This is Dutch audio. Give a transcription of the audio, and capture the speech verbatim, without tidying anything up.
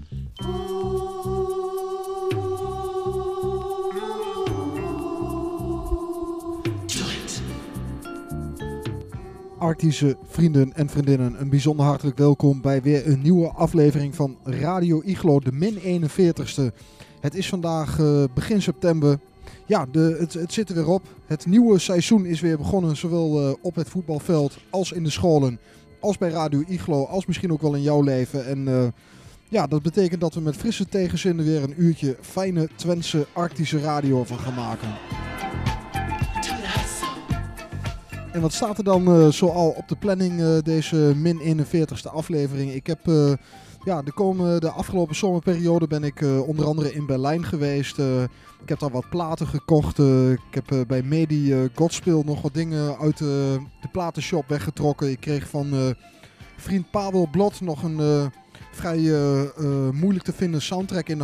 Arctische vrienden en vriendinnen, een bijzonder hartelijk welkom bij weer een nieuwe aflevering van Radio Iglo, de min eenenveertigste. Het is vandaag uh, begin september. Ja, de, het, het zit er weer op. Het nieuwe seizoen is weer begonnen, zowel uh, op het voetbalveld als in de scholen, als bij Radio Iglo, als misschien ook wel in jouw leven. En uh, ja, dat betekent dat we met frisse tegenzin er weer een uurtje fijne Twentse Arctische radio van gaan maken. En wat staat er dan uh, zoal op de planning uh, deze min eenenveertigste aflevering? Ik heb uh, ja, de, komende, de afgelopen zomerperiode ben ik uh, onder andere in Berlijn geweest. Uh, ik heb daar wat platen gekocht. Uh, ik heb uh, bij Medi uh, Godspil nog wat dingen uit uh, de platenshop weggetrokken. Ik kreeg van uh, vriend Pavel Blot nog een uh, vrij uh, uh, moeilijk te vinden soundtrack in de